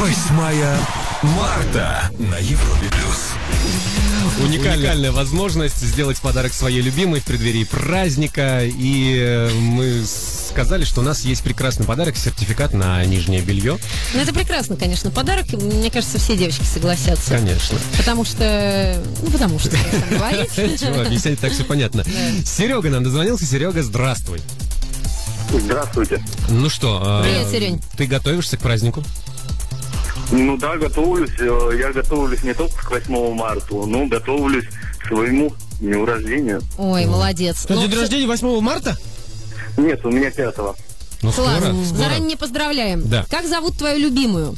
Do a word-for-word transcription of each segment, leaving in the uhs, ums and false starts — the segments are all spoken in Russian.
восьмое марта на Европе плюс. Уникальная возможность сделать подарок своей любимой в преддверии праздника. И мы сказали, что у нас есть прекрасный подарок, сертификат на нижнее белье. Ну, это прекрасно, конечно, подарок. Мне кажется, все девочки согласятся. Конечно. Потому что... Ну, потому что, как говорить. Чего объяснять, так все понятно. Серега нам дозвонился. Серега, здравствуй. Здравствуйте. Ну что, Привет, Серень. Ты готовишься к празднику? Ну да, готовлюсь. Я готовлюсь не только к восьмому марта, но готовлюсь к своему дню рождения. Ой, молодец. Что, Ну, день рождения восьмого марта? Нет, у меня пятого. Ну, скоро, Класс. скоро. Заранее поздравляем. Да. Как зовут твою любимую?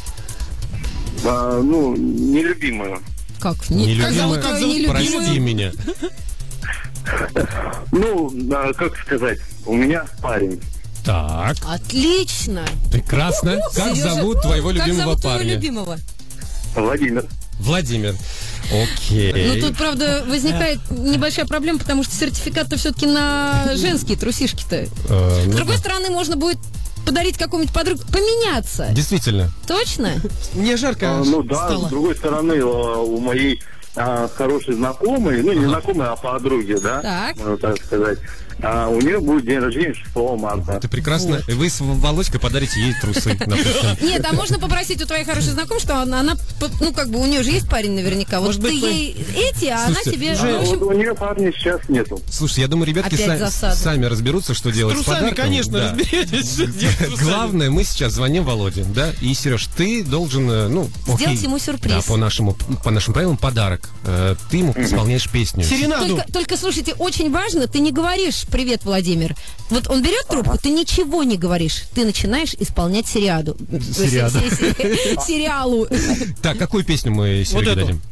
А, ну, нелюбимую. Как? Не, как зовут твою нелюбимую? Прости меня. Ну, а, как сказать, у меня парень. Так, Отлично. прекрасно. Как Сережа, зовут твоего как любимого зовут твоего парня? любимого? Владимир. Владимир. Окей. Ну, тут, правда, возникает небольшая проблема, потому что сертификат-то все-таки на женские трусишки-то. Э, С ну другой да. стороны, можно будет подарить какому-нибудь подруге, поменяться. Действительно. Точно? Мне жарко А, ну да, стало. с другой стороны, а, у моей а, хорошей знакомой, ну не знакомой, а подруги, да, Так. можно так сказать, а, у нее будет день рождения шестого марта. Ты прекрасно. И вы с Володькой подарите ей трусы, допустим. Нет, а можно попросить у твоей хорошей знакомой, что она, она, ну, как бы, у нее же есть парень наверняка. Вот Может ты быть, вы- ей эти, а Слушайте, она тебе... А в общем, вот у нее парня сейчас нету. Слушай, я думаю, ребятки Опять са- засада. сами разберутся, что делать с Трусами, подарком. конечно, Да. разберетесь, что делать с трусами. Главное, мы сейчас звоним Володе, да, и, Сереж, ты должен, э, ну, Сделать окей. ему сюрприз. Да, по нашему, по нашим правилам подарок. Э, Ты ему исполняешь песню. Серенаду. Только, только, слушайте, очень важно, ты не говоришь «Привет, Владимир». Вот он берет трубку, ты ничего не говоришь. Ты начинаешь исполнять сериаду. Сериаду. Се- се- се- Сериалу. Так, какую песню мы Сереге эту. дадим?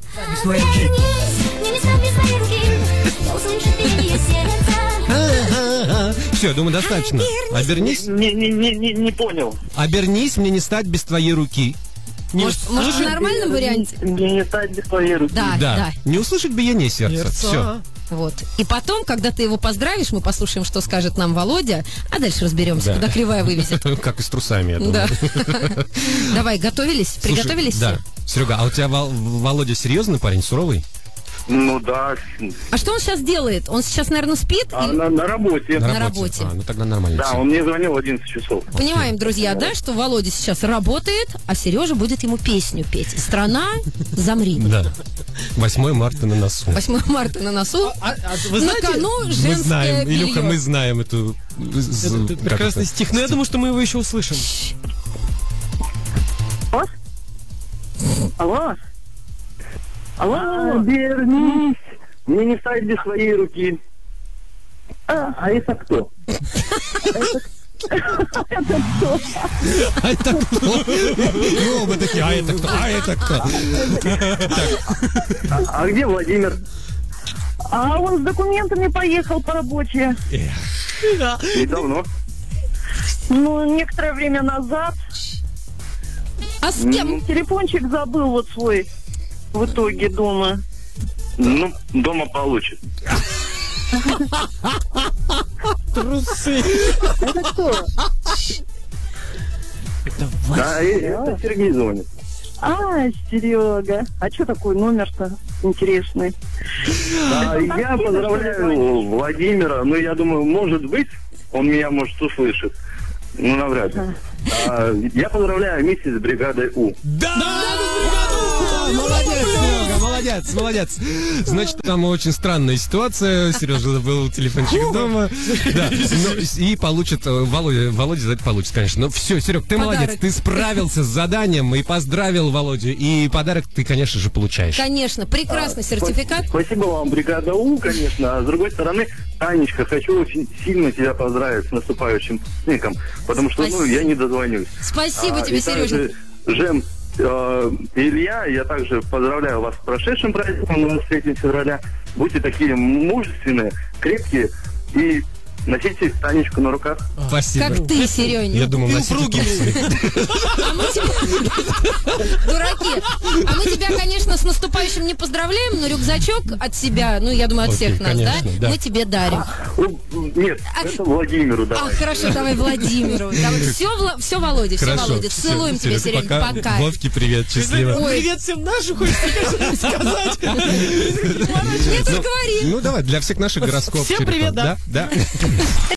Все, я думаю, достаточно. Обернись, Не, не, не, не, не понял. обернись, мне не стать без твоей руки. Может, может, в нормальном варианте? Мне не стать без твоей руки. Да, да. Да, не услышать биение сердца. Сердца. Все. Вот. И потом, когда ты его поздравишь, мы послушаем, что скажет нам Володя, а дальше разберемся, Да. куда кривая вывезет. Как и с трусами, я думаю. Да. Давай, готовились? Слушай, Приготовились Да. все? Серега, а у тебя Вол- Володя серьезный парень, суровый? Ну да, А что он сейчас делает? Он сейчас, наверное, спит? а Или- на, на работе. На работе. А, ну тогда нормально. Да, всё. он мне звонил в одиннадцать часов. Понимаем, друзья, да, что Володя сейчас работает, а Сережа будет ему песню петь. «Страна, замри». Да. восьмое марта на носу. восьмое марта на носу. А- а вы На знаете, кону Мы женское знаем, белье. Илюха, мы знаем эту... з- это как прекрасный это? стих, но я думаю, что мы его еще услышим. Алло? Алло? Обернись, мне не стать без своей руки. А, а это кто? А это кто? И оба такие, а это кто? А это кто? А, а где Владимир? А он с документами поехал по работе. И давно. Ну, некоторое время назад. А с кем? Телефончик забыл вот свой в итоге дома. Ну, дома получит. Трусы. Это кто? Да, и- это Сергей звонит. А, Серега. А что такой номер-то интересный? Да, я поздравляю Владимира. Ну, я думаю, может быть, он меня, может, услышит. Ну, навряд ли. А, я поздравляю вместе с бригадой У. Да! Молодец, Серега, молодец, молодец. Значит, там очень странная ситуация. Сережа забыл телефончик дома. Да. Ну, и получит, э, Володя, Володя за это получит, конечно. Но все, Серег, ты Подарок. молодец. Ты справился с заданием и поздравил Володю. И подарок ты, конечно же, получаешь. Конечно, прекрасный сертификат. Спасибо вам, бригада У, конечно. А с другой стороны, Танечка, хочу очень сильно тебя поздравить с наступающим праздником, потому что, ну, Спасибо. я не дозвонюсь. Спасибо А, тебе, и также, Сережа. Жем, э, Илья, я также поздравляю вас с прошедшим праздником двадцать третьего февраля. Будьте такие мужественные, крепкие и носите Танечку на руках. Спасибо. Как ты, Серёня. Я думал, И носите упругими. трусы. А мы тебе, Дураки. А мы тебя, конечно, с наступающим не поздравляем, но рюкзачок от себя, ну, я думаю, от Окей, всех нас, конечно, да, да. мы тебе дарим. Ну, Нет, это Владимиру А, давай. хорошо, давай Владимиру. Все, все, Володя, все, Хорошо, Володя. всё, Целуем тебя, Серёга, Серега, пока. Вовке привет, счастливо. Ой. Привет всем нашим, хочется сказать. Нет, уж говори. Ну, давай, для всех наших гороскопов. Всем привет, да. Да?